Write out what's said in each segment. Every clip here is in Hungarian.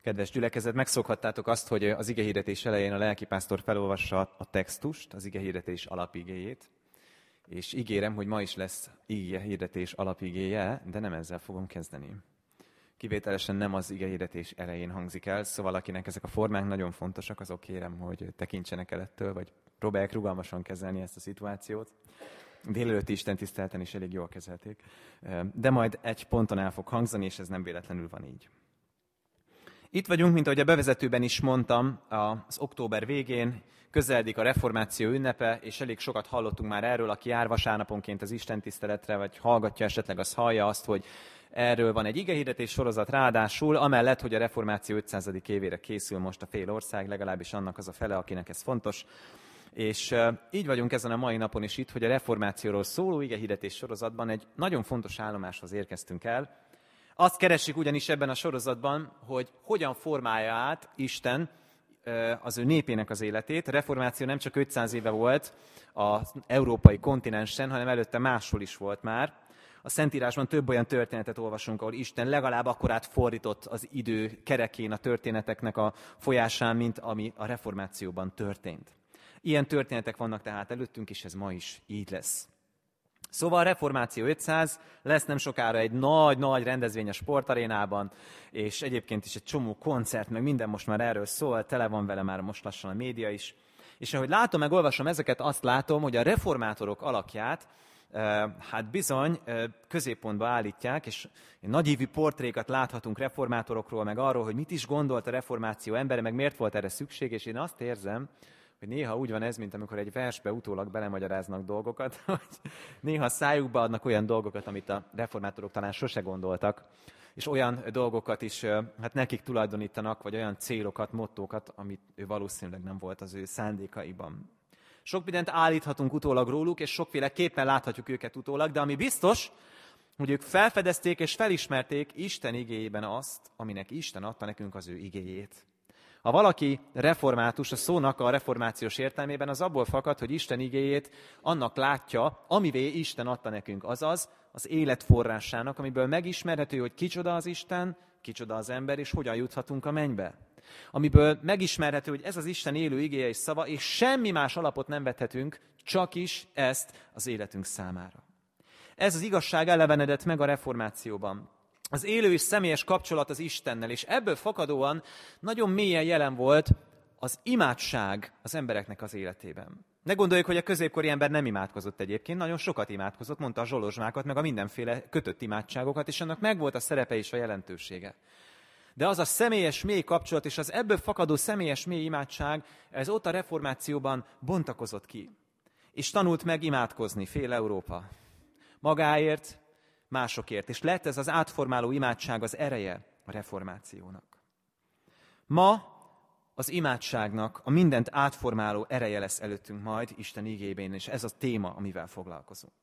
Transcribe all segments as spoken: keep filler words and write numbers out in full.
Kedves gyülekezet, megszokhattátok azt, hogy az igehirdetés elején a lelkipásztor felolvassa a textust, az igehirdetés alapigéjét, és ígérem, hogy ma is lesz igehirdetés alapigéje, de nem ezzel fogom kezdeni. Kivételesen nem az igehirdetés elején hangzik el, szóval akinek ezek a formák nagyon fontosak, azok kérem, hogy tekintsenek el ettől, vagy próbálják rugalmasan kezelni ezt a szituációt. Délelőtti istentiszteleten is elég jól kezelték, de majd egy ponton el fog hangzani, és ez nem véletlenül van így. Itt vagyunk, mint ahogy a bevezetőben is mondtam, az október végén, közeledik a reformáció ünnepe, és elég sokat hallottunk már erről, aki jár vasárnaponként az istentiszteletre, vagy hallgatja esetleg, az hallja azt, hogy erről van egy igehirdetés sorozat, ráadásul, amellett, hogy a reformáció ötszázadik évére készül most a fél ország, legalábbis annak az a fele, akinek ez fontos. És uh, így vagyunk ezen a mai napon is itt, hogy a reformációról szóló igehirdetés sorozatban egy nagyon fontos állomáshoz érkeztünk el. Azt keressük ugyanis ebben a sorozatban, hogy hogyan formálja át Isten az ő népének az életét. A reformáció nem csak ötszáz éve volt az európai kontinensen, hanem előtte máshol is volt már. A Szentírásban több olyan történetet olvasunk, ahol Isten legalább akkorát fordított az idő kerekén a történeteknek a folyásán, mint ami a reformációban történt. Ilyen történetek vannak tehát előttünk, és ez ma is így lesz. Szóval a reformáció ötszáz, lesz nem sokára egy nagy-nagy rendezvény a sportarénában, és egyébként is egy csomó koncert, meg minden most már erről szól, tele van vele már most lassan a média is. És ahogy látom, meg olvasom ezeket, azt látom, hogy a reformátorok alakját, hát bizony középpontba állítják, és nagyívű portrékat láthatunk reformátorokról, meg arról, hogy mit is gondolt a reformáció embere, meg miért volt erre szükség, és én azt érzem, hogy néha úgy van ez, mint amikor egy versbe utólag belemagyaráznak dolgokat, hogy néha szájukba adnak olyan dolgokat, amit a reformátorok talán sose gondoltak, és olyan dolgokat is hát nekik tulajdonítanak, vagy olyan célokat, mottókat, amit ő valószínűleg nem volt az ő szándékaiban. Sok mindent állíthatunk utólag róluk, és sokféleképpen láthatjuk őket utólag, de ami biztos, hogy ők felfedezték és felismerték Isten igéjében azt, aminek Isten adta nekünk az ő igéjét. Ha valaki református, a szónak a reformációs értelmében az abból fakad, hogy Isten igéjét annak látja, amivé Isten adta nekünk, azaz az élet forrásának, amiből megismerhető, hogy kicsoda az Isten, kicsoda az ember, és hogyan juthatunk a mennybe. Amiből megismerhető, hogy ez az Isten élő igéje és szava, és semmi más alapot nem vethetünk, csak is ezt az életünk számára. Ez az igazság elevenedett meg a reformációban. Az élő és személyes kapcsolat az Istennel, és ebből fakadóan nagyon mélyen jelen volt az imádság az embereknek az életében. Ne gondoljuk, hogy a középkori ember nem imádkozott egyébként, nagyon sokat imádkozott, mondta a zsolozsmákat, meg a mindenféle kötött imádságokat, és annak megvolt a szerepe és a jelentősége. De az a személyes mély kapcsolat, és az ebből fakadó személyes mély imádság, ez ott a reformációban bontakozott ki. És tanult meg imádkozni fél Európa. Magáért, másokért. És lett ez az átformáló imádság az ereje a reformációnak. Ma az imádságnak a mindent átformáló ereje lesz előttünk majd Isten igében, és ez a téma, amivel foglalkozunk.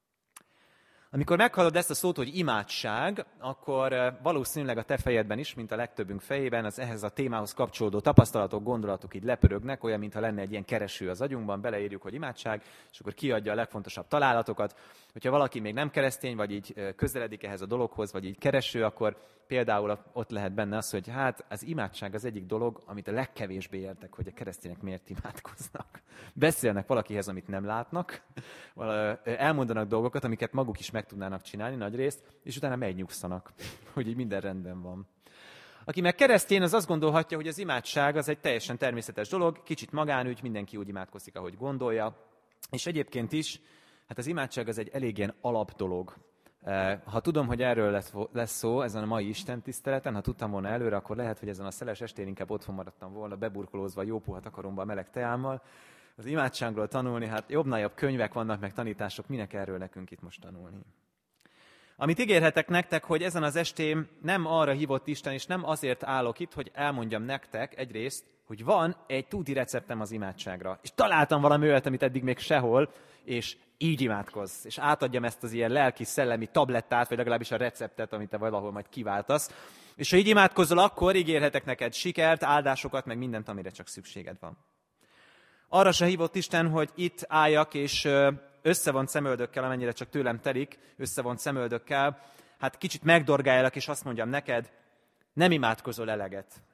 Amikor meghallod ezt a szót, hogy imádság, akkor valószínűleg a te fejedben is, mint a legtöbbünk fejében, az ehhez a témához kapcsolódó tapasztalatok, gondolatok így lepörögnek, olyan, mintha lenne egy ilyen kereső az agyunkban, beleírjuk, hogy imádság, és akkor kiadja a legfontosabb találatokat. Hogyha valaki még nem keresztény, vagy így közeledik ehhez a dologhoz, vagy így kereső, akkor például ott lehet benne az, hogy hát az imádság az egyik dolog, amit a legkevésbé értek, hogy a keresztények miért imádkoznak. Beszélnek valakihez, amit nem látnak, elmondanak dolgokat, amiket maguk is meg tudnának csinálni nagyrészt, és utána megnyugszanak, hogy így minden rendben van. Aki meg keresztény, az azt gondolhatja, hogy az imádság az egy teljesen természetes dolog, kicsit magánügy, mindenki úgy imádkozik, ahogy gondolja, és egyébként is, hát az imádság az egy elég ilyen alap dolog. Ha tudom, hogy erről lesz, lesz szó ezen a mai istentiszteleten, ha tudtam volna előre, akkor lehet, hogy ezen a szeles estén inkább otthon maradtam volna, beburkolózva jó puha takaromba a meleg teámmal. Az imádságról tanulni, hát jobb-nagyobb könyvek vannak, meg tanítások, minek erről nekünk itt most tanulni. Amit ígérhetek nektek, hogy ezen az estén nem arra hívott Isten, és nem azért állok itt, hogy elmondjam nektek egyrészt, hogy van egy tuti receptem az imádságra. És találtam valami olyat, amit eddig még sehol, és így imádkozz. És átadjam ezt az ilyen lelki-szellemi tablettát, vagy legalábbis a receptet, amit te valahol majd kiváltasz. És ha így imádkozol, akkor ígérhetek neked sikert, áldásokat, meg mindent, amire csak szükséged van. Arra se hívott Isten, hogy itt álljak, és összevont szemöldökkel, amennyire csak tőlem telik, összevont szemöldökkel, hát kicsit megdorgáljak, és azt mondjam neked, nem imádkozol eleget.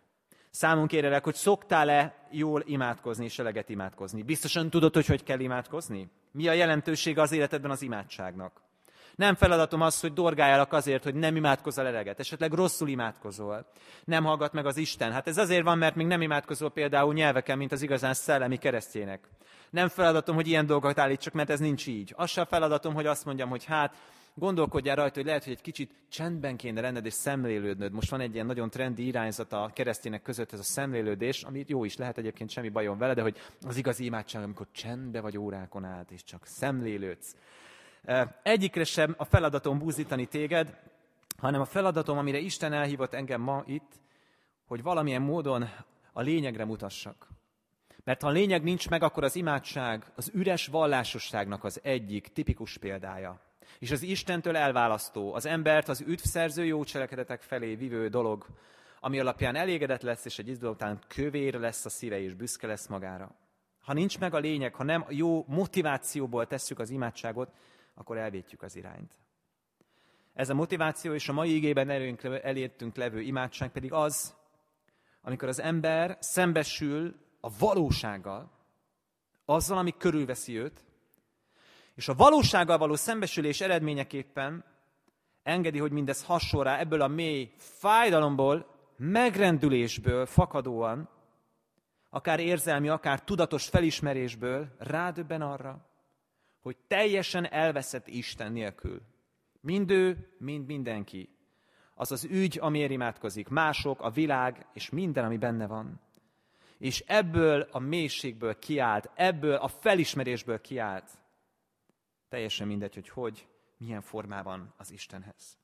Számon kérlek, hogy szoktál-e jól imádkozni és eleget imádkozni? Biztosan tudod, hogy hogy kell imádkozni? Mi a jelentősége az életedben az imádságnak? Nem feladatom az, hogy dorgáljak azért, hogy nem imádkozol eleget. Esetleg rosszul imádkozol. Nem hallgat meg az Isten. Hát ez azért van, mert még nem imádkozol például nyelveken, mint az igazán szellemi keresztjének. Nem feladatom, hogy ilyen dolgokat állítsak, mert ez nincs így. Az sem feladatom, hogy azt mondjam, hogy hát gondolkodjál rajta, hogy lehet, hogy egy kicsit csendben kéne lenned és szemlélődnöd. Most van egy ilyen nagyon trendi irányzat a keresztények között, ez a szemlélődés, ami jó is lehet, egyébként semmi bajom vele, de hogy az igazi imádság, amikor csendbe vagy órákon át, és csak szemlélődsz. Egyikre sem a feladatom búzítani téged, hanem a feladatom, amire Isten elhívott engem ma itt, hogy valamilyen módon a lényegre mutassak. Mert ha a lényeg nincs meg, akkor az imádság az üres vallásosságnak az egyik tipikus példája. És az Istentől elválasztó, az embert az üdvszerző jó cselekedetek felé vivő dolog, ami alapján elégedett lesz, és egy idő után kövér lesz a szíve, és büszke lesz magára. Ha nincs meg a lényeg, ha nem jó motivációból tesszük az imádságot, akkor elvétjük az irányt. Ez a motiváció és a mai igében elértünk levő imádság pedig az, amikor az ember szembesül a valósággal, azzal, ami körülveszi őt, és a valósággal való szembesülés eredményeképpen engedi, hogy mindez hasonl rá ebből a mély fájdalomból, megrendülésből fakadóan, akár érzelmi, akár tudatos felismerésből rádöbben arra, hogy teljesen elveszett Isten nélkül. Mind ő, mind mindenki. Az az ügy, amiért imádkozik, mások, a világ, és minden, ami benne van. És ebből a mélységből kiált, ebből a felismerésből kiált. Teljesen mindegy, hogy hogy, milyen formában az Istenhez.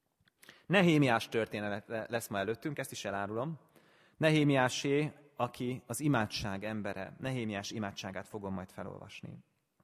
Nehémiás történet lesz ma előttünk, ezt is elárulom. Nehémiásé, aki az imádság embere. Nehémiás imádságát fogom majd felolvasni.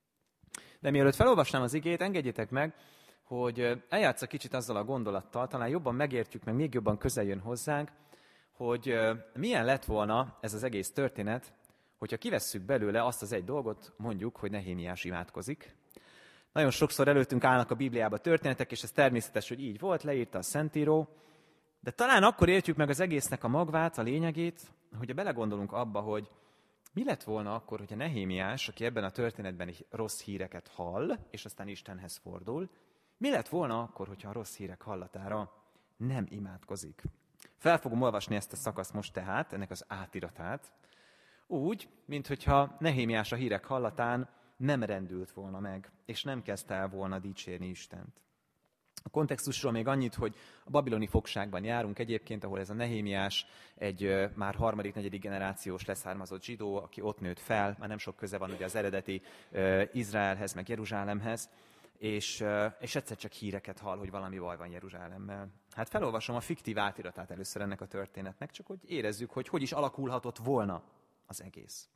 De mielőtt felolvasnám az igét, engedjétek meg, hogy eljátszak kicsit azzal a gondolattal, talán jobban megértjük, meg még jobban közel jön hozzánk, hogy milyen lett volna ez az egész történet, hogyha kivesszük belőle azt az egy dolgot, mondjuk, hogy Nehémiás imádkozik. Nagyon sokszor előttünk állnak a Bibliába történetek, és ez természetes, hogy így volt, leírta a Szentíró, de talán akkor értjük meg az egésznek a magvát, a lényegét, hogyha belegondolunk abba, hogy mi lett volna akkor, hogyha Nehémiás, aki ebben a történetben rossz híreket hall, és aztán Istenhez fordul, mi lett volna akkor, hogyha a rossz hírek hallatára nem imádkozik? Fel fogom olvasni ezt a szakaszt most tehát, ennek az átiratát, úgy, minthogyha Nehémiás a hírek hallatán nem rendült volna meg, és nem kezdte el volna dicsérni Istent. A kontextusról még annyit, hogy a babiloni fogságban járunk egyébként, ahol ez a Nehémiás egy már harmadik, negyedik generációs leszármazott zsidó, aki ott nőtt fel, már nem sok köze van ugye az eredeti Izraelhez, meg Jeruzsálemhez, és, és egyszer csak híreket hall, hogy valami baj van Jeruzsálemmel. Hát felolvasom a fiktív átiratát először ennek a történetnek, csak hogy érezzük, hogy hogy is alakulhatott volna az egész.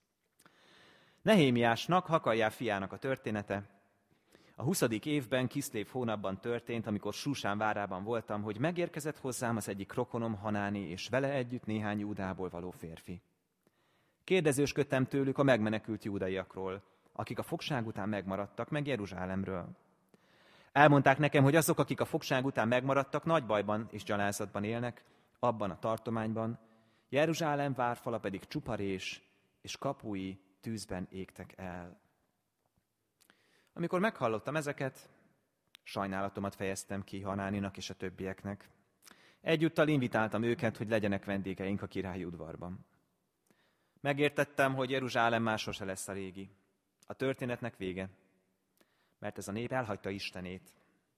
Nehémiásnak, Hakaljá fiának a története. A huszadik évben, Kiszlév hónapban történt, amikor Susán várában voltam, hogy megérkezett hozzám az egyik rokonom Hanáni, és vele együtt néhány Júdából való férfi. Kérdezősködtem tőlük a megmenekült júdaiakról, akik a fogság után megmaradtak, meg Jeruzsálemről. Elmondták nekem, hogy azok, akik a fogság után megmaradtak, nagy bajban és gyalázatban élnek, abban a tartományban, Jeruzsálem várfala pedig csuparés, és kapui tűzben égtek el. Amikor meghallottam ezeket, sajnálatomat fejeztem ki Hanáninak és a többieknek. Egyúttal invitáltam őket, hogy legyenek vendégeink a királyi udvarban. Megértettem, hogy Jeruzsálem már sose lesz a régi. A történetnek vége, mert ez a nép elhagyta Istenét.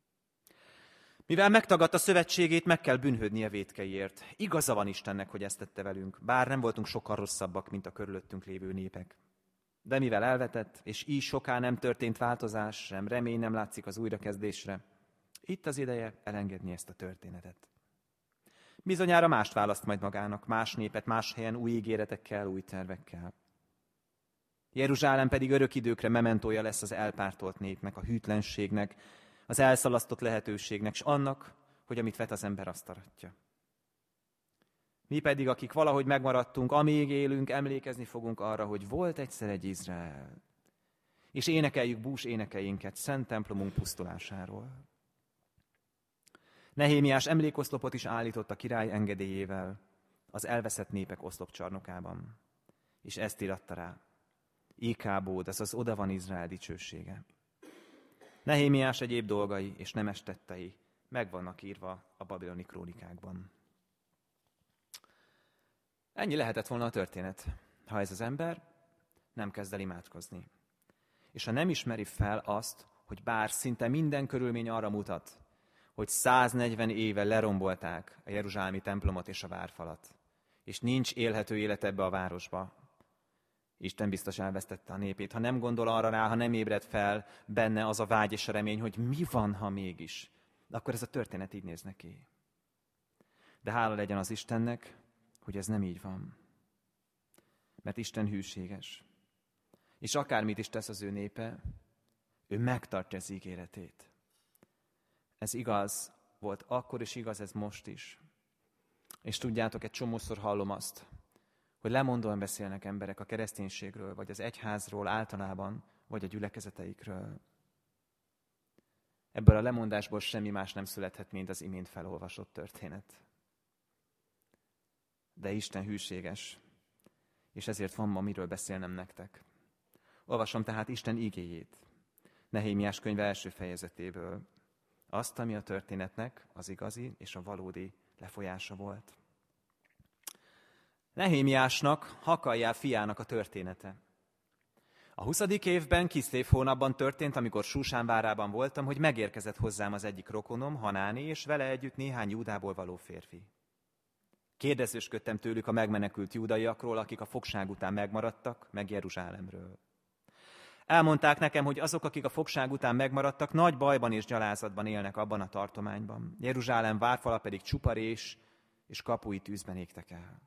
Mivel megtagadta szövetségét, meg kell bűnhődnie vétkeiért. Igaza van Istennek, hogy ezt tette velünk, bár nem voltunk sokkal rosszabbak, mint a körülöttünk lévő népek. De mivel elvetett, és így soká nem történt változás, sem remény nem látszik az újrakezdésre, itt az ideje elengedni ezt a történetet. Bizonyára mást választ majd magának, más népet, más helyen, új ígéretekkel, új tervekkel. Jeruzsálem pedig örök időkre mementója lesz az elpártolt népnek, a hűtlenségnek, az elszalasztott lehetőségnek, s annak, hogy amit vet az ember, azt aratja. Mi pedig, akik valahogy megmaradtunk, amíg élünk, emlékezni fogunk arra, hogy volt egyszer egy Izrael. És énekeljük bús énekeinket szent templomunk pusztulásáról. Nehémiás emlékoszlopot is állított a király engedélyével. az elveszett népek oszlopcsarnokában. És ezt íratta rá. Ikábód, ez az oda van Izrael dicsősége. Nehémiás egyéb dolgai és nemes tettei meg vannak írva a babiloni krónikákban. Ennyi lehetett volna a történet, ha ez az ember nem kezd el imádkozni. És ha nem ismeri fel azt, hogy bár szinte minden körülmény arra mutat, hogy száznegyven éve lerombolták a jeruzsálemi templomot és a várfalat, és nincs élhető élet ebbe a városba, Isten biztos elvesztette a népét. Ha nem gondol arra rá, ha nem ébred fel benne az a vágy és a remény, hogy mi van, ha mégis, akkor ez a történet így néz neki. De hála legyen az Istennek, hogy ez nem így van. Mert Isten hűséges. És akármit is tesz az ő népe, ő megtartja az ígéretét. Ez igaz volt akkor, és igaz ez most is. És tudjátok, egy csomószor hallom azt, hogy lemondóan beszélnek emberek a kereszténységről, vagy az egyházról általában, vagy a gyülekezeteikről. Ebből a lemondásból semmi más nem születhet, mint az imént felolvasott történet. De Isten hűséges, és ezért van ma miről beszélnem nektek. Olvasom tehát Isten igéjét, Nehémiás könyve első fejezetéből. Azt, ami a történetnek az igazi és a valódi lefolyása volt. Nehémiásnak, Hakaljá fiának a története. A huszadik évben, Kiszlév hónapban történt, amikor Susán várában voltam, hogy megérkezett hozzám az egyik rokonom, Hanáni, és vele együtt néhány Júdából való férfi. Kérdezősködtem tőlük a megmenekült júdaiakról, akik a fogság után megmaradtak, meg Jeruzsálemről. Elmondták nekem, hogy azok, akik a fogság után megmaradtak, nagy bajban és gyalázatban élnek abban a tartományban. Jeruzsálem várfala pedig csupa rés és kapui tűzben égtek el.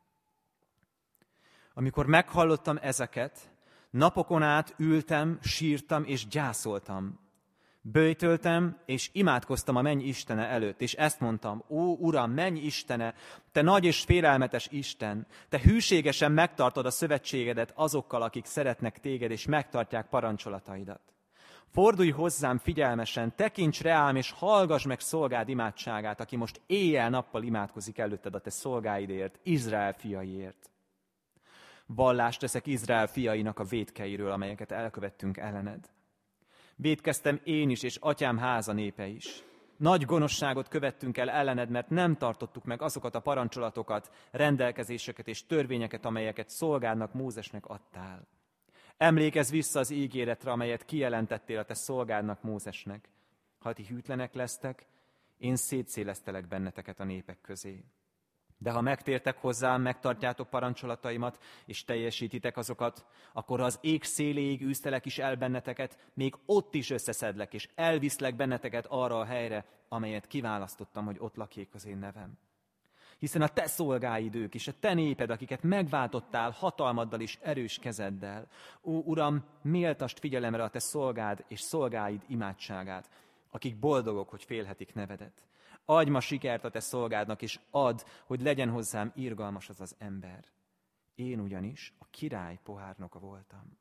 Amikor meghallottam ezeket, napokon át ültem, sírtam és gyászoltam. Böjtöltem és imádkoztam a menny Istene előtt, és ezt mondtam: Ó, Uram, menny Istene, te nagy és félelmetes Isten, te hűségesen megtartod a szövetségedet azokkal, akik szeretnek téged, és megtartják parancsolataidat. Fordulj hozzám figyelmesen, tekints reám, és hallgass meg szolgád imádságát, aki most éjjel-nappal imádkozik előtted a te szolgáidért, Izrael fiaiért. Vallást teszek Izrael fiainak a vétkeiről, amelyeket elkövettünk ellened. Vétkeztem én is, és atyám háza népe is. Nagy gonoszságot követtünk el ellened, mert nem tartottuk meg azokat a parancsolatokat, rendelkezéseket és törvényeket, amelyeket szolgádnak, Mózesnek adtál. Emlékezz vissza az ígéretre, amelyet kijelentettél a te szolgádnak, Mózesnek. Ha ti hűtlenek lesztek, én szétszélesztelek benneteket a népek közé. De ha megtértek hozzám, megtartjátok parancsolataimat, és teljesítitek azokat, akkor az ég széléig űztelek is el benneteket, még ott is összeszedlek, és elviszlek benneteket arra a helyre, amelyet kiválasztottam, hogy ott lakjék az én nevem. Hiszen a te szolgáid ők, és a te néped, akiket megváltottál hatalmaddal és erős kezeddel. Ó, Uram, méltasd figyelemre a te szolgád és szolgáid imádságát, akik boldogok, hogy félhetik nevedet. Adj ma sikert a te szolgádnak, és add, hogy legyen hozzám irgalmas az az ember. Én ugyanis a király pohárnoka voltam.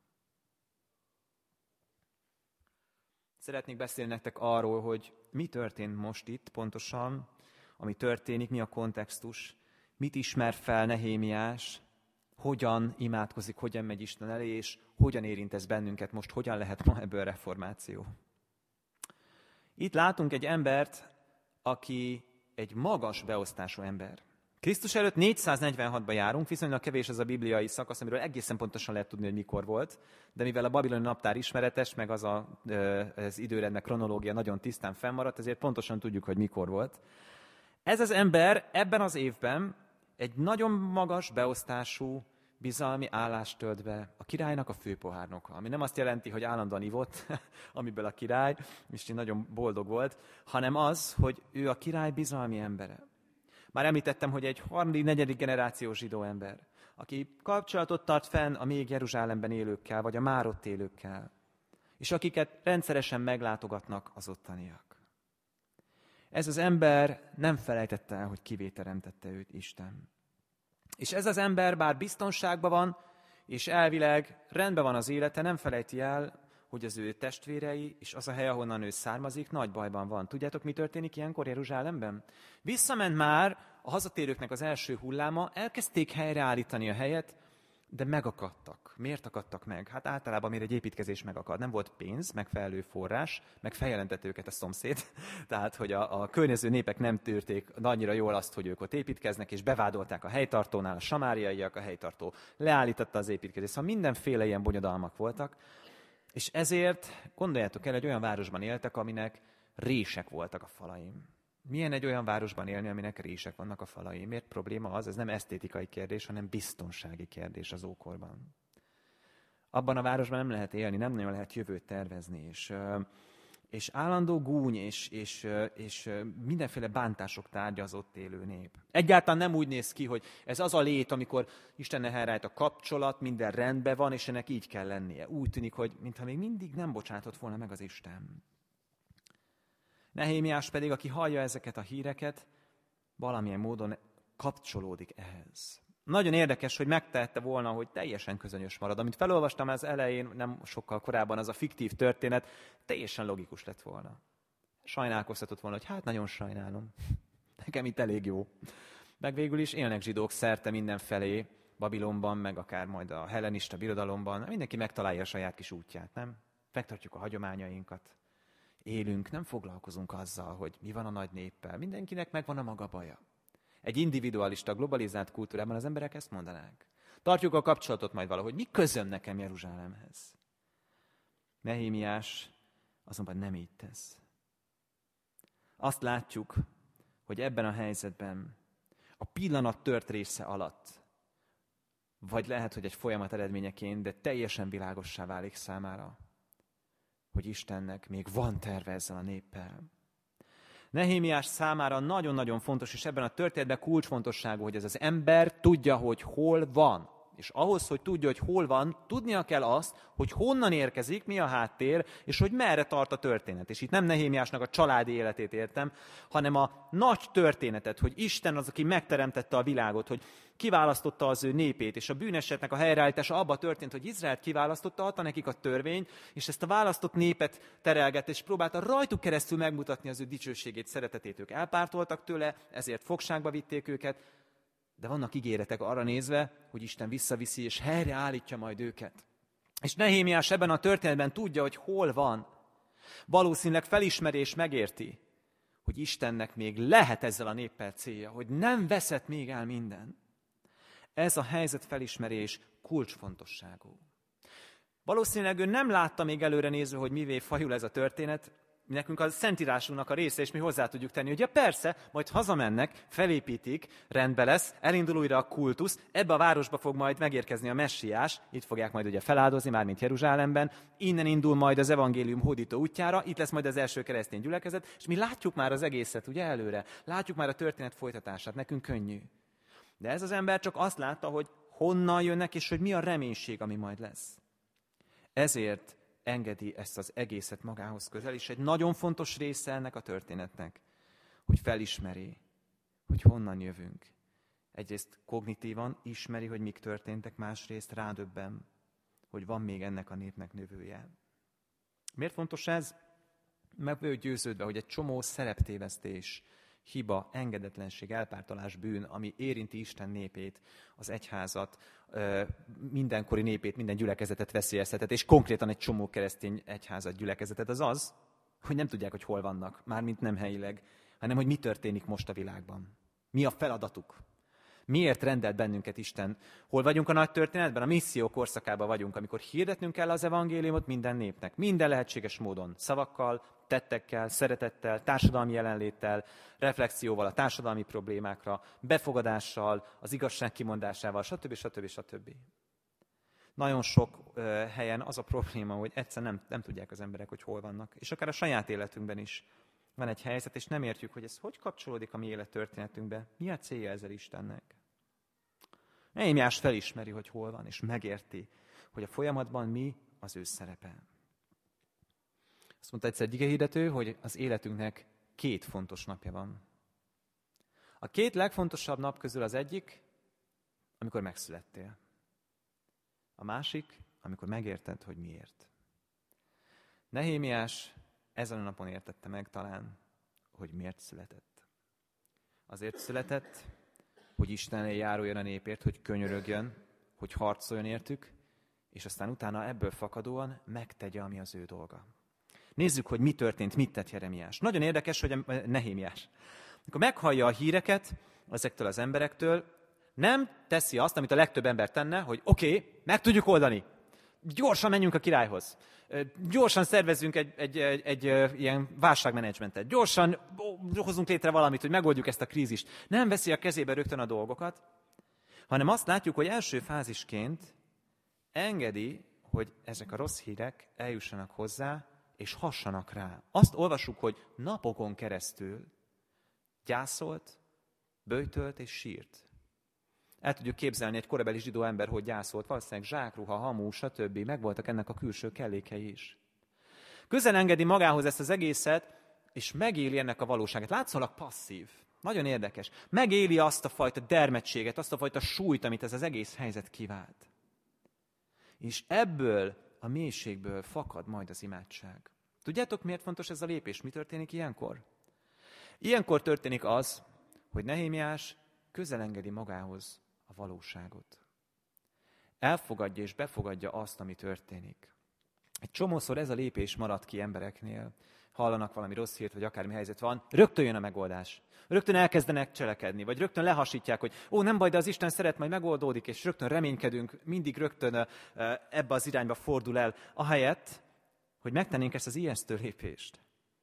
Szeretnék beszélni nektek arról, hogy mi történt most itt pontosan, ami történik, mi a kontextus, mit ismer fel Nehémiás, hogyan imádkozik, hogyan megy Isten elé, és hogyan érint ez bennünket most, hogyan lehet ma ebből reformáció. Itt látunk egy embert, aki egy magas beosztású ember. Krisztus előtt négyszáznegyvenhatban járunk, viszonylag kevés az a bibliai szakasz, amiről egészen pontosan lehet tudni, hogy mikor volt, de mivel a babiloni naptár ismeretes, meg az, a, az időrend, meg kronológia nagyon tisztán fennmaradt, ezért pontosan tudjuk, hogy mikor volt. Ez az ember ebben az évben egy nagyon magas beosztású bizalmi állást tölt be, a királynak a főpohárnoka, ami nem azt jelenti, hogy állandóan ivott, amiből a király, és nagyon boldog volt, hanem az, hogy ő a király bizalmi embere. Már említettem, hogy egy harmadik, negyedik generációs zsidó ember, aki kapcsolatot tart fenn a még Jeruzsálemben élőkkel, vagy a már ott élőkkel, és akiket rendszeresen meglátogatnak az ottaniak. Ez az ember nem felejtette el, hogy kivé teremtette őt Isten. És ez az ember bár biztonságban van, és elvileg rendben van az élete, nem felejti el, hogy az ő testvérei és az a hely, ahonnan ő származik, nagy bajban van. Tudjátok, mi történik ilyenkor Jeruzsálemben? Visszament már a hazatérőknek az első hulláma, elkezdték helyreállítani a helyet, de megakadtak. Miért akadtak meg? Hát általában miért egy építkezés megakad. Nem volt pénz, megfelelő forrás, meg feljelentett őket a szomszéd. Tehát, hogy a, a környező népek nem tűrték annyira jól azt, hogy ők ott építkeznek, és bevádolták a helytartónál, a samáriaiak, a helytartó leállította az építkezést. Szóval mindenféle ilyen bonyodalmak voltak, és ezért gondoljátok el, egy olyan városban éltek, aminek rések voltak a falaim. Milyen egy olyan városban élni, aminek rések vannak a falaim? Miért probléma az? Ez nem esztétikai kérdés, hanem biztonsági kérdés az ókorban. Abban a városban nem lehet élni, nem nagyon lehet jövőt tervezni, és, és állandó gúny és, és, és mindenféle bántások tárgya az ott élő nép. Egyáltalán nem úgy néz ki, hogy ez az a lét, amikor Istennel helyreállt a kapcsolat, minden rendben van, és ennek így kell lennie. Úgy tűnik, hogy mintha még mindig nem bocsátott volna meg az Isten. Nehémiás pedig, aki hallja ezeket a híreket, valamilyen módon kapcsolódik ehhez. Nagyon érdekes, hogy megtehette volna, hogy teljesen közönyös marad. Amit felolvastam az elején, nem sokkal korábban, az a fiktív történet, teljesen logikus lett volna. Sajnálkoztatott volna, hogy hát nagyon sajnálom. Nekem itt elég jó. Meg végül is élnek zsidók szerte mindenfelé, Babilonban, meg akár majd a hellenista birodalomban. Mindenki megtalálja a saját kis útját, nem? Megtartjuk a hagyományainkat. Élünk, nem foglalkozunk azzal, hogy mi van a nagy néppel. Mindenkinek megvan a maga baja. Egy individualista, globalizált kultúrában az emberek ezt mondanák. Tartjuk a kapcsolatot majd valahogy. Mi közöm nekem Jeruzsálemhez? Nehémiás azonban nem így tesz. Azt látjuk, hogy ebben a helyzetben a pillanat tört része alatt, vagy lehet, hogy egy folyamat eredményeként, de teljesen világossá válik számára, hogy Istennek még van terve ezzel a néppel. Nehémiás számára nagyon-nagyon fontos, és ebben a történetben kulcsfontosságú, hogy ez az ember tudja, hogy hol van. És ahhoz, hogy tudja, hogy hol van, tudnia kell azt, hogy honnan érkezik, mi a háttér, és hogy merre tart a történet. És itt nem Nehémiásnak a családi életét értem, hanem a nagy történetet, hogy Isten az, aki megteremtette a világot, hogy kiválasztotta az ő népét, és a bűnesetnek a helyreállítása abba történt, hogy Izraelt kiválasztotta, adta nekik a törvényt, és ezt a választott népet terelgette, és próbálta rajtuk keresztül megmutatni az ő dicsőségét, szeretetét. Ők elpártoltak tőle, ezért fogságba vitték őket, de vannak ígéretek arra nézve, hogy Isten visszaviszi, és helyreállítja majd őket. És Nehémiás ebben a történetben tudja, hogy hol van. Valószínűleg felismeri és megérti, hogy Istennek még lehet ezzel a néppel célja, hogy nem veszett még el minden. Ez a helyzet felismerés kulcsfontosságú. Valószínűleg ő nem látta még előre nézve, hogy mivé fajul ez a történet, nekünk a Szentírásunknak a része, és mi hozzá tudjuk tenni, hogy ja persze, majd hazamennek, felépítik, rendbe lesz, elindul újra a kultusz, ebbe a városba fog majd megérkezni a messiás, itt fogják majd ugye feláldozni, mármint Jeruzsálemben, innen indul majd az evangélium hódító útjára, itt lesz majd az első keresztény gyülekezet, és mi látjuk már az egészet, ugye előre, látjuk már a történet folytatását, nekünk könnyű. De ez az ember csak azt látta, hogy honnan jönnek, és hogy mi a reménység, ami majd lesz. Ezért engedi ezt az egészet magához közel, és egy nagyon fontos része ennek a történetnek, hogy felismeri, hogy honnan jövünk. Egyrészt kognitívan ismeri, hogy mik történtek, másrészt rádöbben, hogy van még ennek a népnek növője. Miért fontos ez? Meg vagyok győződve, hogy egy csomó szereptévesztés, hiba, engedetlenség, elpártolás, bűn, ami érinti Isten népét, az egyházat, mindenkori népét, minden gyülekezetet veszélyeztetett, és konkrétan egy csomó keresztény egyházat, gyülekezetet, az az, hogy nem tudják, hogy hol vannak, mármint nem helyileg, hanem hogy mi történik most a világban. Mi a feladatuk? Miért rendelt bennünket Isten? Hol vagyunk a nagy történetben? A misszió korszakában vagyunk, amikor hirdetnünk kell az evangéliumot minden népnek, minden lehetséges módon, szavakkal, tettekkel, szeretettel, társadalmi jelenléttel, reflexióval a társadalmi problémákra, befogadással, az igazság kimondásával, stb. stb. stb. Nagyon sok uh, helyen az a probléma, hogy egyszer nem, nem tudják az emberek, hogy hol vannak. És akár a saját életünkben is van egy helyzet, és nem értjük, hogy ez hogy kapcsolódik a mi élettörténetünkbe. Mi a célja ezzel Istennek? Nehémiás felismeri, hogy hol van, és megérti, hogy a folyamatban mi az ő szerepe. Azt mondta egyszer egy igehirdető, hogy az életünknek két fontos napja van. A két legfontosabb nap közül az egyik, amikor megszülettél. A másik, amikor megérted, hogy miért. Nehémiás ezen a napon értette meg talán, hogy miért született. azért született, hogy Isten elé járuljon a népért, hogy könyörögjön, hogy harcoljon értük, és aztán utána ebből fakadóan megtegye, ami az ő dolga. Nézzük, hogy mi történt, mit tett Jeremiás. Nagyon érdekes, hogy Nehémiás. Amikor meghallja a híreket ezektől az emberektől, nem teszi azt, amit a legtöbb ember tenne, hogy oké, okay, meg tudjuk oldani. Gyorsan menjünk a királyhoz. Gyorsan szervezzünk egy, egy, egy, egy, egy ilyen válságmenedzsmentet. Gyorsan hozunk létre valamit, hogy megoldjuk ezt a krízist. Nem veszi a kezébe rögtön a dolgokat, hanem azt látjuk, hogy első fázisként engedi, hogy ezek a rossz hírek eljussanak hozzá, és hassanak rá. Azt olvassuk, hogy napokon keresztül gyászolt, böjtölt és sírt. El tudjuk képzelni egy korabeli zsidó ember, hogy gyászolt, valószínűleg zsákruha, hamu, stb. Megvoltak ennek a külső kellékei is. Közel engedi magához ezt az egészet, és megéli ennek a valóságát. Látszólag passzív. Nagyon érdekes. Megéli azt a fajta dermedtséget, azt a fajta súlyt, amit ez az egész helyzet kivált. És ebből a mélységből fakad majd az imádság. Tudjátok, miért fontos ez a lépés? Mi történik ilyenkor? Ilyenkor történik az, hogy Nehémiás közelengedi magához a valóságot. Elfogadja és befogadja azt, ami történik. Egy csomószor ez a lépés marad ki embereknél. Hallanak valami rossz hírt, vagy akármi helyzet van, rögtön jön a megoldás. Rögtön elkezdenek cselekedni, vagy rögtön lehasítják, hogy ó, nem baj, de az Isten szeret, majd megoldódik, és rögtön reménykedünk, mindig rögtön ebbe az irányba fordul el, ahelyett, hogy megtennénk ezt az ijesztő lépést.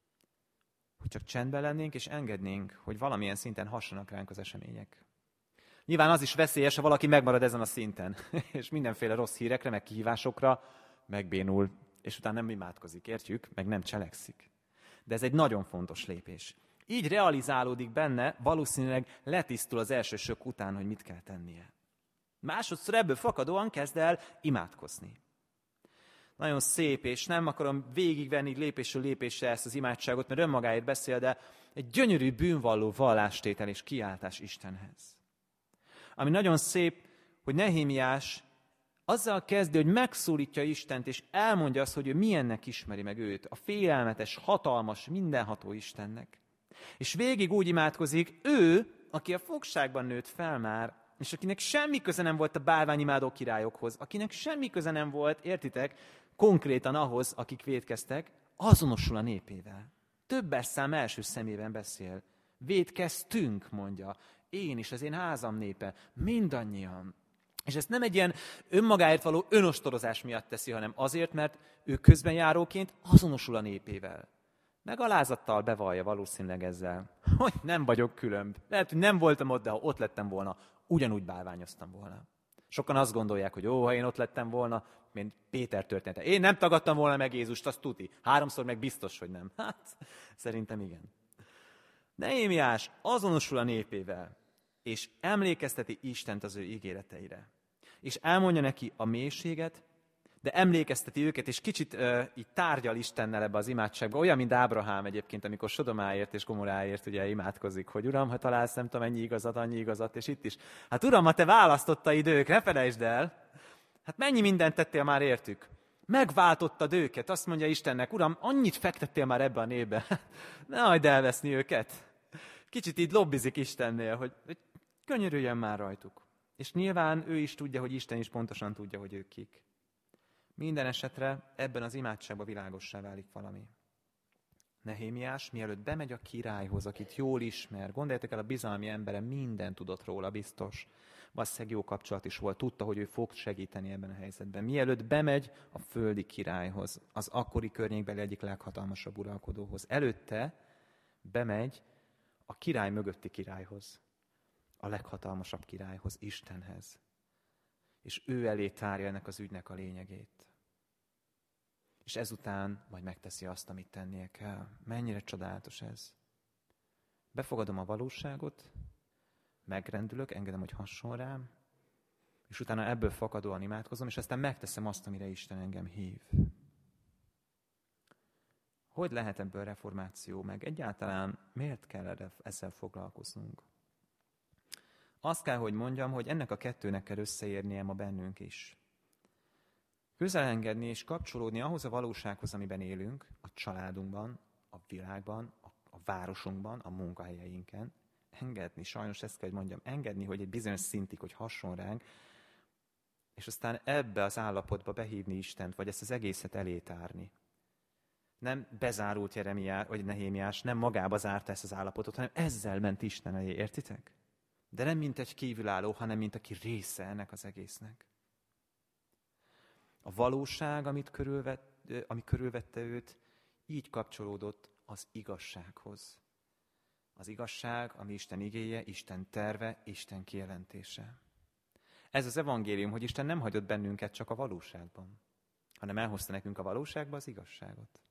Hogy csak csendben lennénk, és engednénk, hogy valamilyen szinten hassanak ránk az események. Nyilván az is veszélyes, ha valaki megmarad ezen a szinten, és mindenféle rossz hírekre, meg kihívásokra megbénul, és utána nem imádkozik, értjük, meg nem cselekszik. De ez egy nagyon fontos lépés. Így realizálódik benne, valószínűleg letisztul az első sök után, hogy mit kell tennie. Másodszor ebből fakadóan kezd el imádkozni. Nagyon szép, és nem akarom végigvenni lépésről lépésre ezt az imádságot, mert önmagáért beszél, de egy gyönyörű bűnvalló vallástétel és kiáltás Istenhez. Ami nagyon szép, hogy Nehémiás azzal kezdi, hogy megszólítja Istent, és elmondja azt, hogy ő milyennek ismeri meg őt, a félelmetes, hatalmas, mindenható Istennek. És végig úgy imádkozik, ő, aki a fogságban nőtt fel már, és akinek semmi köze nem volt a bálványimádó királyokhoz, akinek semmi köze nem volt, értitek, konkrétan ahhoz, akik vétkeztek, azonosul a népével. Többes szám első szemében beszél. Vétkeztünk, mondja. Én is, az én házam népe, mindannyian. És ezt nem egy ilyen önmagáért való önostorozás miatt teszi, hanem azért, mert ő közbenjáróként azonosul a népével. Meg alázattal bevallja valószínűleg ezzel, hogy nem vagyok különb. Lehet, hogy nem voltam ott, de ha ott lettem volna, ugyanúgy bálványoztam volna. Sokan azt gondolják, hogy ó, ha én ott lettem volna, mint Péter története. Én nem tagadtam volna meg Jézust, azt tuti. Háromszor meg biztos, hogy nem. Hát, szerintem igen. Nehémiás azonosul a népével, és emlékezteti Istent az ő ígéreteire. És elmondja neki a mélységet, de emlékezteti őket, és kicsit uh, így tárgyal Istennel ebbe az imádságba, olyan, mint Ábrahám egyébként, amikor Sodomáért és Gomoráért ugye imádkozik, hogy Uram, ha találsz nem tudom ennyi igazat, annyi igazat, és itt is. Hát Uram, ha te választottaid ők, ne felejtsd el, hát mennyi mindent tettél már értük? Megváltottad őket, azt mondja Istennek, Uram, annyit fektettél már ebbe a népbe, ne hagyd elveszni őket. Kicsit így lobbizik Istennél, hogy, hogy könyörüljön már rajtuk. És nyilván ő is tudja, hogy Isten is pontosan tudja, hogy ők kik. Minden esetre ebben az imádságban világossá válik valami. Nehémiás, mielőtt bemegy a királyhoz, akit jól ismer, gondoljátok el, a bizalmi embere minden tudott róla, biztos. Valószínűleg jó kapcsolat is volt, tudta, hogy ő fog segíteni ebben a helyzetben. Mielőtt bemegy a földi királyhoz, az akkori környékbeli egyik leghatalmasabb uralkodóhoz. Előtte bemegy a király mögötti királyhoz, a leghatalmasabb királyhoz, Istenhez. És ő elé tárja ennek az ügynek a lényegét. És ezután majd megteszi azt, amit tennie kell. Mennyire csodálatos ez. Befogadom a valóságot, megrendülök, engedem, hogy hasson rám, és utána ebből fakadóan imádkozom, és aztán megteszem azt, amire Isten engem hív. Hogy lehet ebből reformáció, meg egyáltalán miért kell ezzel foglalkoznunk? Azt kell, hogy mondjam, hogy ennek a kettőnek kell összeérnie ma bennünk is. Közelengedni és kapcsolódni ahhoz a valósághoz, amiben élünk, a családunkban, a világban, a, a városunkban, a munkahelyeinken, engedni, sajnos ezt kell, hogy mondjam, engedni, hogy egy bizonyos szintig, hogy hasson ránk, és aztán ebbe az állapotba behívni Istent, vagy ezt az egészet elétárni. Nem bezárult Jeremiás, vagy Nehémiás, nem magába zárta ezt az állapotot, hanem ezzel ment Isten elé, értitek? De nem mint egy kívülálló, hanem mint aki része ennek az egésznek. A valóság, amit körülvett, ami körülvette őt, így kapcsolódott az igazsághoz. Az igazság, ami Isten igéje, Isten terve, Isten kijelentése. Ez az evangélium, hogy Isten nem hagyott bennünket csak a valóságban, hanem elhozta nekünk a valóságba az igazságot.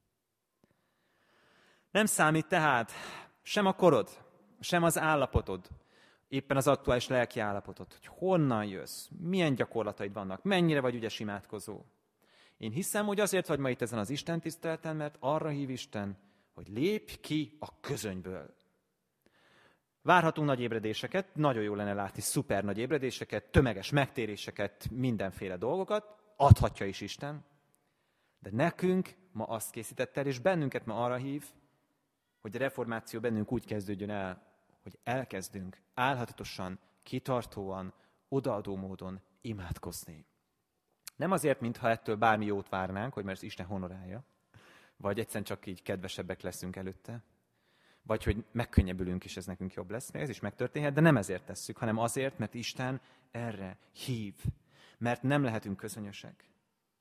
Nem számít tehát sem a korod, sem az állapotod, éppen az aktuális lelki állapotod, hogy honnan jössz, milyen gyakorlataid vannak, mennyire vagy ügyes imádkozó. Én hiszem, hogy azért vagy ma itt ezen az Isten tiszteleten, mert arra hív Isten, hogy lépj ki a közönyből. Várhatunk nagy ébredéseket, nagyon jó lenne látni szuper nagy ébredéseket, tömeges megtéréseket, mindenféle dolgokat, adhatja is Isten. De nekünk ma azt készített el, és bennünket ma arra hív, hogy a reformáció bennünk úgy kezdődjön el, hogy elkezdünk álhatatosan, kitartóan, odaadó módon imádkozni. Nem azért, mintha ettől bármi jót várnánk, hogy mert Isten honorálja, vagy egyszerűen csak így kedvesebbek leszünk előtte, vagy hogy megkönnyebbülünk, és ez nekünk jobb lesz, mert ez is megtörténhet, de nem ezért tesszük, hanem azért, mert Isten erre hív. Mert nem lehetünk közönösek.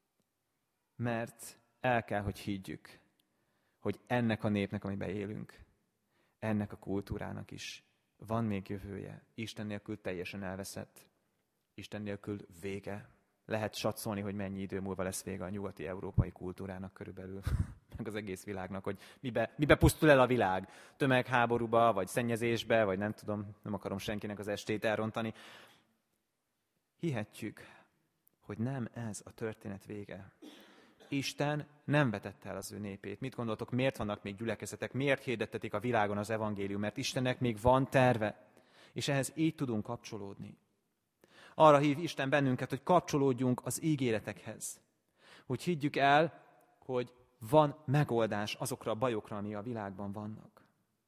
Mert el kell, hogy higgyük, hogy ennek a népnek, amiben élünk, ennek a kultúrának is van még jövője. Isten nélkül teljesen elveszett. Isten nélkül vége. Lehet satszolni, hogy mennyi idő múlva lesz vége a nyugati európai kultúrának körülbelül, meg az egész világnak, hogy mibe, mibe pusztul el a világ. Tömegháborúba, vagy szennyezésbe, vagy nem tudom, nem akarom senkinek az estét elrontani. Hihetjük, hogy nem ez a történet vége. Isten nem vetette el az ő népét. Mit gondoltok, miért vannak még gyülekezetek? Miért hirdettetik a világon az evangélium? Mert Istennek még van terve, és ehhez így tudunk kapcsolódni. Arra hív Isten bennünket, hogy kapcsolódjunk az ígéretekhez. Hogy higgyük el, hogy van megoldás azokra a bajokra, ami a világban vannak.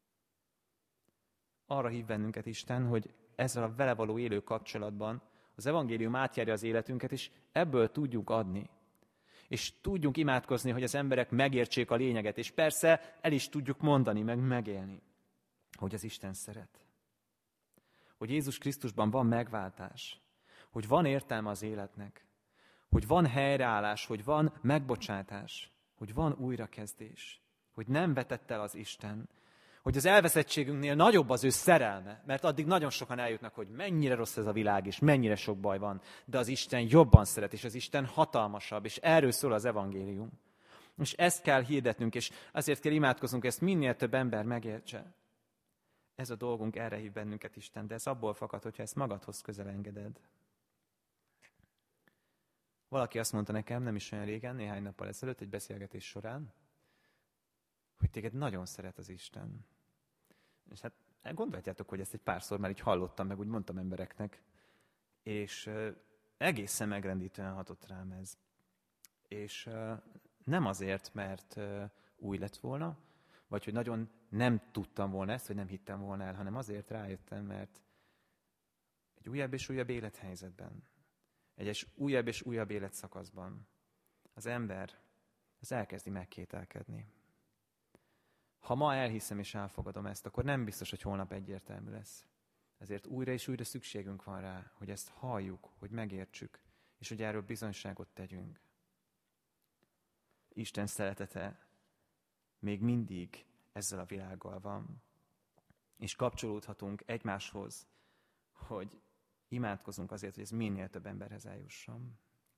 Arra hív bennünket Isten, hogy ezzel a vele való élő kapcsolatban az evangélium átjárja az életünket, és ebből tudjunk adni. És tudjunk imádkozni, hogy az emberek megértsék a lényeget, és persze el is tudjuk mondani, meg megélni, hogy az Isten szeret. Hogy Jézus Krisztusban van megváltás, hogy van értelme az életnek, hogy van helyreállás, hogy van megbocsátás, hogy van újrakezdés, hogy nem vetett el az Isten, hogy az elveszettségünknél nagyobb az ő szerelme, mert addig nagyon sokan eljutnak, hogy mennyire rossz ez a világ, és mennyire sok baj van, de az Isten jobban szeret, és az Isten hatalmasabb, és erről szól az evangélium. És ezt kell hirdetnünk, és azért kell imádkoznunk, ezt minél több ember megértse. Ez a dolgunk, erre hív bennünket Isten, de ez abból fakad, hogyha ezt magadhoz közel engeded. Valaki azt mondta nekem, nem is olyan régen, néhány nappal ezelőtt, egy beszélgetés során, hogy téged nagyon szeret az Isten. És hát gondolhatjátok, hogy ezt egy párszor már így hallottam, meg úgy mondtam embereknek, és uh, egészen megrendítően hatott rám ez. És uh, nem azért, mert uh, új lett volna, vagy hogy nagyon nem tudtam volna ezt, vagy nem hittem volna el, hanem azért rájöttem, mert egy újabb és újabb élethelyzetben, egy újabb és újabb életszakaszban az ember az elkezdi megkételkedni. Ha ma elhiszem és elfogadom ezt, akkor nem biztos, hogy holnap egyértelmű lesz. Ezért újra és újra szükségünk van rá, hogy ezt halljuk, hogy megértsük, és hogy erről bizonyságot tegyünk. Isten szeretete még mindig ezzel a világgal van, és kapcsolódhatunk egymáshoz, hogy imádkozunk azért, hogy ez minél több emberhez eljusson.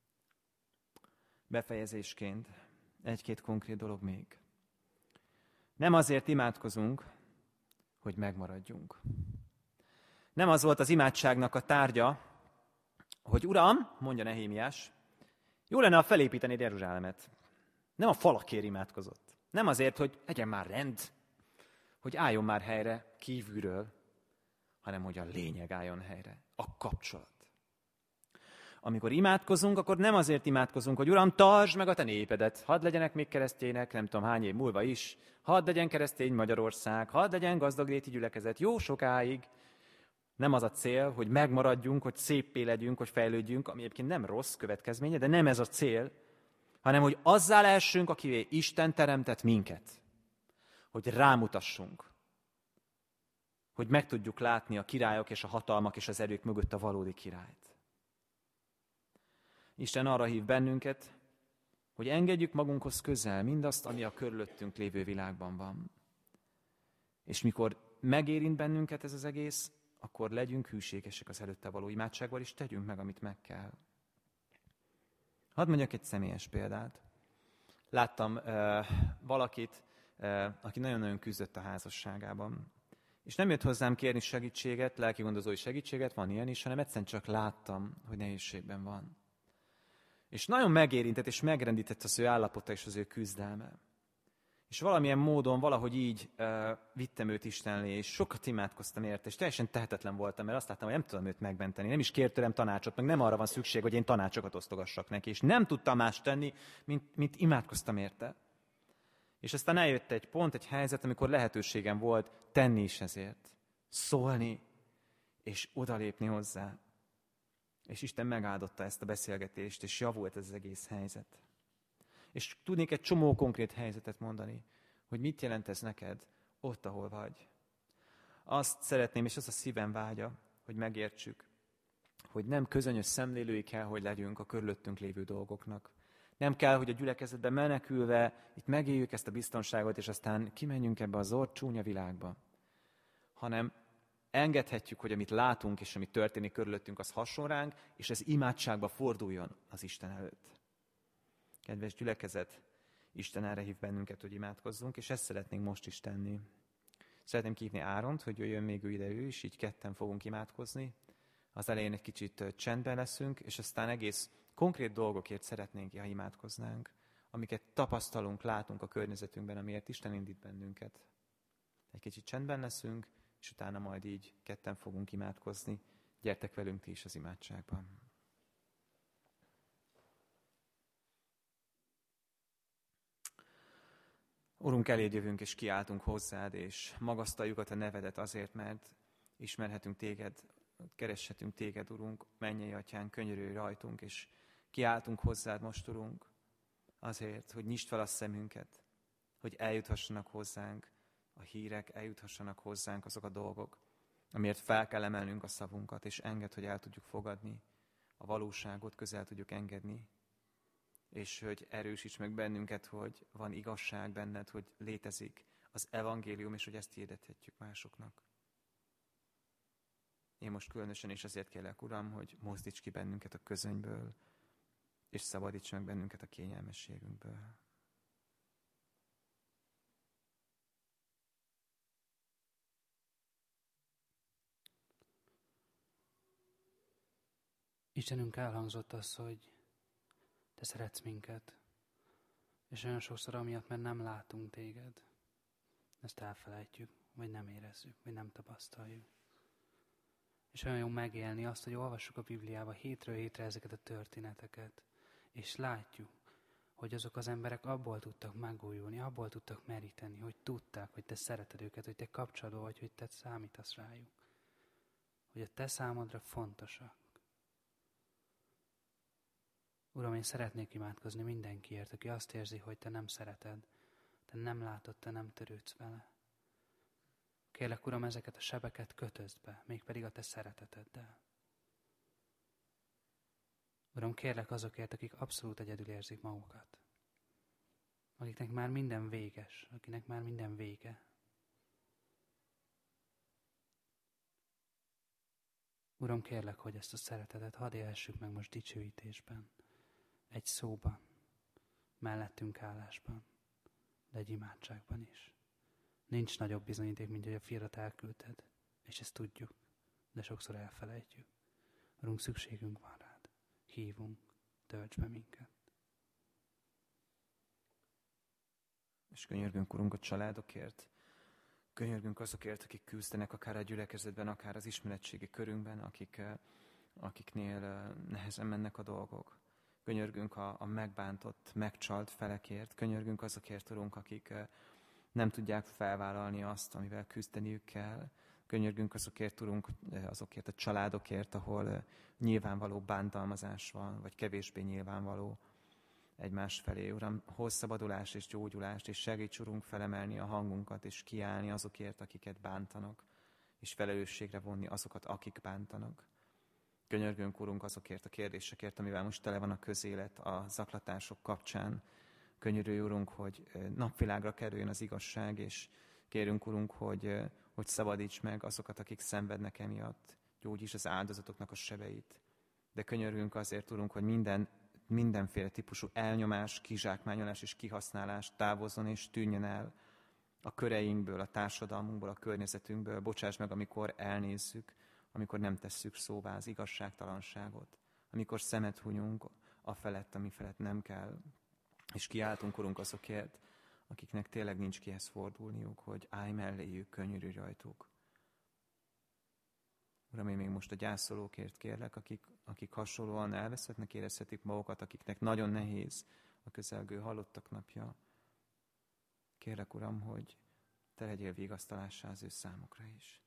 Befejezésként egy-két konkrét dolog még. Nem azért imádkozunk, hogy megmaradjunk. Nem az volt az imádságnak a tárgya, hogy Uram, mondja Nehémiás, jó lenne, ha felépítenéd Jeruzsálemet. Nem a falakért imádkozott. Nem azért, hogy legyen már rend, hogy álljon már helyre kívülről, hanem hogy a lényeg álljon helyre, a kapcsolat. amikor imádkozunk, akkor nem azért imádkozunk, hogy Uram, tartsd meg a te népedet, hadd legyenek még keresztények, nem tudom hány év múlva is, hadd legyen keresztény Magyarország, hadd legyen gazdagléti gyülekezet, jó sokáig. Nem az a cél, hogy megmaradjunk, hogy széppé legyünk, hogy fejlődjünk, ami egyébként nem rossz következménye, de nem ez a cél, hanem hogy azzá lehessünk, akivé Isten teremtett minket. Hogy rámutassunk. Hogy meg tudjuk látni a királyok és a hatalmak és az erők mögött a valódi királyt. Isten arra hív bennünket, hogy engedjük magunkhoz közel mindazt, ami a körülöttünk lévő világban van. És mikor megérint bennünket ez az egész, akkor legyünk hűségesek az előtte való imádsággal, és tegyünk meg, amit meg kell. Hadd mondjak egy személyes példát. Láttam uh, valakit, uh, aki nagyon-nagyon küzdött a házasságában. És nem jött hozzám kérni segítséget, lelkigondozói segítséget, van ilyen is, hanem egyszerűen csak láttam, hogy nehézségben van. És nagyon megérintett és megrendített az ő állapota és az ő küzdelme. És valamilyen módon valahogy így uh, vittem őt Istenlé, és sokat imádkoztam érte, és teljesen tehetetlen voltam, mert azt láttam, hogy nem tudom őt megmenteni, nem is kért tőlem tanácsot, meg nem arra van szükség, hogy én tanácsokat osztogassak neki, és nem tudtam más tenni, mint, mint imádkoztam érte. És aztán eljött egy pont, egy helyzet, amikor lehetőségem volt tenni is ezért, szólni, és odalépni hozzá. És Isten megáldotta ezt a beszélgetést, és javult ez az egész helyzet. És tudnék egy csomó konkrét helyzetet mondani, hogy mit jelent ez neked ott, ahol vagy. Azt szeretném, és az a szívem vágya, hogy megértsük, hogy nem közönyös szemlélői kell, hogy legyünk a körülöttünk lévő dolgoknak. Nem kell, hogy a gyülekezetben menekülve itt megéljük ezt a biztonságot, és aztán kimenjünk ebbe az orr csúnya világba. Hanem engedhetjük, hogy amit látunk, és amit történik körülöttünk, az hasson ránk, és ez imádságba forduljon az Isten előtt. Kedves gyülekezet, Isten erre hív bennünket, hogy imádkozzunk, és ezt szeretnénk most is tenni. Szeretném kívni Áront, hogy jöjjön még ő ide ő, és így ketten fogunk imádkozni. Az elején egy kicsit csendben leszünk, és aztán egész konkrét dolgokért szeretnénk, ha imádkoznánk, amiket tapasztalunk, látunk a környezetünkben, amiért Isten indít bennünket. Egy kicsit csendben leszünk, és utána majd így ketten fogunk imádkozni. Gyertek velünk ti is az imádságban. Urunk, eléd jövünk, és kiáltunk hozzád, és magasztaljuk a te nevedet azért, mert ismerhetünk téged, kereshetünk téged, Urunk, mennyei atyánk, könyörülj rajtunk, és kiáltunk hozzád most, Urunk, azért, hogy nyisd fel a szemünket, hogy eljuthassanak hozzánk a hírek, eljuthassanak hozzánk azok a dolgok, amiért fel kell emelnünk a szavunkat, és engedd, hogy el tudjuk fogadni a valóságot, közel tudjuk engedni, és hogy erősíts meg bennünket, hogy van igazság benned, hogy létezik az evangélium, és hogy ezt hirdethetjük másoknak. Én most különösen is azért kérlek, Uram, hogy mozdíts ki bennünket a közönyből, és szabadíts meg bennünket a kényelmességünkből. Istenünk, elhangzott az, hogy te szeretsz minket, és olyan sokszor amiatt, mert nem látunk téged, ezt elfelejtjük, vagy nem érezzük, vagy nem tapasztaljuk. És olyan jó megélni azt, hogy olvassuk a Bibliába hétről hétre ezeket a történeteket, és látjuk, hogy azok az emberek abból tudtak megújulni, abból tudtak meríteni, hogy tudták, hogy te szereted őket, hogy te kapcsolatban vagy, hogy te számítasz rájuk. Hogy a te számodra fontosak. Uram, én szeretnék imádkozni mindenkiért, aki azt érzi, hogy te nem szereted, te nem látod, te nem törődsz vele. Kérlek, Uram, ezeket a sebeket kötözd be, mégpedig a te szereteteddel. Uram, kérlek azokért, akik abszolút egyedül érzik magukat. Akiknek már minden véges, akinek már minden vége. Uram, kérlek, hogy ezt a szeretetet hadd élhessük meg most dicsőítésben, egy szóban, mellettünk állásban, de egy imádságban is. Nincs nagyobb bizonyíték, mint hogy a fiadat elküldted, és ezt tudjuk, de sokszor elfelejtjük. Urunk, szükségünk van rád. Hívunk, tölts be minket. És könyörgünk, Urunk, a családokért. Könyörgünk azokért, akik küzdenek akár a gyülekezetben, akár az ismeretségi körünkben, akik akiknél nehezen mennek a dolgok. Könyörgünk a, a megbántott, megcsalt felekért, könyörgünk azokért, Urunk, akik nem tudják felvállalni azt, amivel küzdeniük kell. Könyörgünk azokért, Urunk, azokért a családokért, ahol nyilvánvaló bántalmazás van, vagy kevésbé nyilvánvaló egymás felé. Uram, hozz szabadulást és gyógyulást, és segíts, Urunk, felemelni a hangunkat, és kiállni azokért, akiket bántanak, és felelősségre vonni azokat, akik bántanak. Könyörgünk, Urunk, azokért a kérdésekért, amivel most tele van a közélet a zaklatások kapcsán. Könyörülj, Urunk, hogy napvilágra kerüljön az igazság, és kérünk, Urunk, hogy, hogy szabadíts meg azokat, akik szenvednek emiatt. Gyógyíts az áldozatoknak a sebeit. De könyörgünk azért, Urunk, hogy minden, mindenféle típusú elnyomás, kizsákmányolás és kihasználás távozzon és tűnjön el a köreinkből, a társadalmunkból, a környezetünkből. Bocsáss meg, amikor elnézzük, amikor nem tesszük szóvá az igazságtalanságot, amikor szemet hunyunk a felett, ami felett nem kell, és kiáltunk, Urunk, azokért, akiknek tényleg nincs kihez fordulniuk, hogy állj melléjük, könyörülj rajtuk. Uram, én még most a gyászolókért kérlek, akik, akik hasonlóan elveszhetnek, érezhetik magukat, akiknek nagyon nehéz a közelgő halottak napja. Kérlek, Uram, hogy te legyél vigasztalássá az ő számukra is.